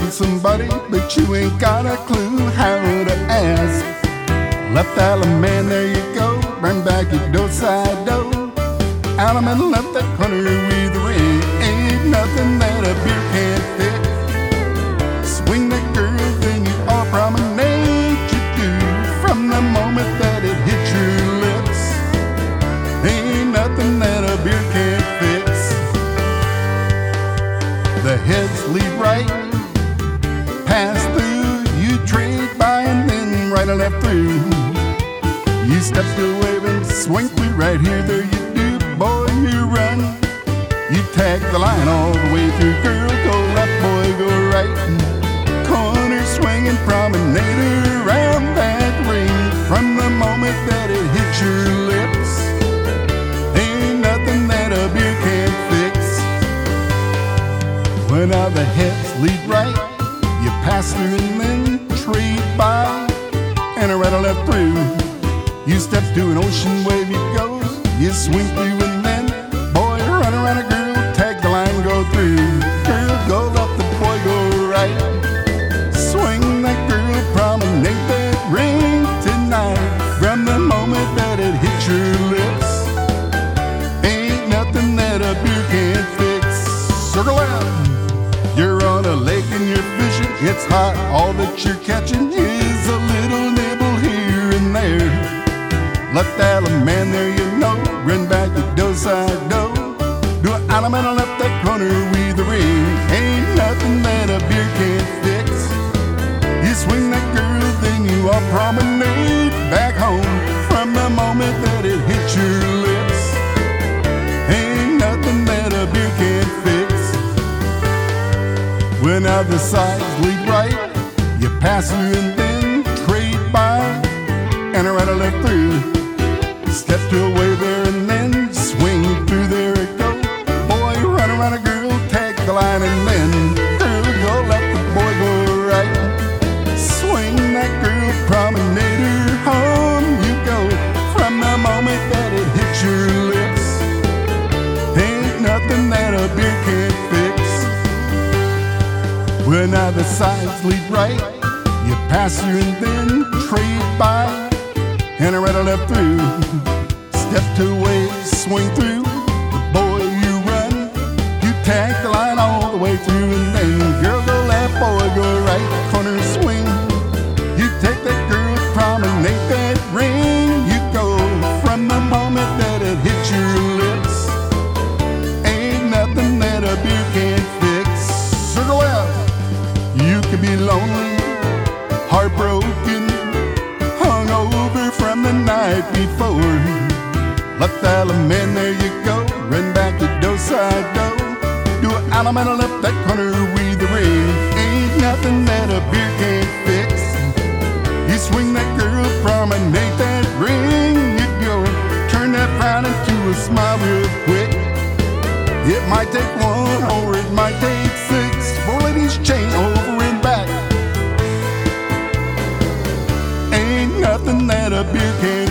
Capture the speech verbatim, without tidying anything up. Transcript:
asking somebody, but you ain't got a clue how to ask. Left island man, there you go. Bring back your do side do. Alum and left that corner with the ring. Ain't nothing that a beer can't fix. Swing that girl, then you all promenade you do. From the moment that it hits your lips, ain't nothing that a beer can't fix. The heads lead right, pass through, you trade by and then right or left through. You step to wave and swing through right here, there you do, boy, you run. You tag the line all the way through, girl, go left, boy, go right. Corner swinging promenade around that ring. From the moment that it hits your lips, ain't nothing that a beer can't fix. When all the heads lead right, you pass through and then trade by, and a right or left through. You step to an ocean wave, you go, you swing through and then, boy, run around a girl, tag the line, go through. Girl, go left, the boy, go right. Swing that girl, promenade that ring tonight. From the moment that it hits your lips, ain't nothing that a beer can't fix. Circle out, you're on a lake and you're fishing, it's hot, all that you're catching is a little nibble here and there. Left island man, there you know, run back the do side do. Do an island and left that corner with the ring. Ain't nothing that a beer can't fix. You swing that girl, then you all promenade back home. From the moment that it hits your lips, ain't nothing that a beer can't fix. When other sides lead right, you pass through and then trade by, and a right or left through. Step to a wave there and then swing through, there it go. Boy, run around a girl, tag the line and then, girl, go left, the boy, go right. Swing that girl, promenade her home you go. From the moment that it hits your lips, ain't nothing that a beer can't fix. When other sides lead right, you pass through and then trade by, and a right or left through. Step to a wave, swing through, the boy you run. You tag the line all the way through and then, girl, go left, boy, go right. Corner swing, you take that girl, promenade that ring. You go from the moment that it hits your lips, ain't nothing that a beer can't fix. Circle out, you could be lonely, heartbroken, hungover from the night before. Left island man, there you go, run back the do side do. Do an island and left that corner with the ring. Ain't nothing that a beer can't fix. You swing that girl, promenade that ring. You go, turn that frown into a smile real quick. It might take one or it might take six. Four ladies chain over and back. Ain't nothing that a beer can't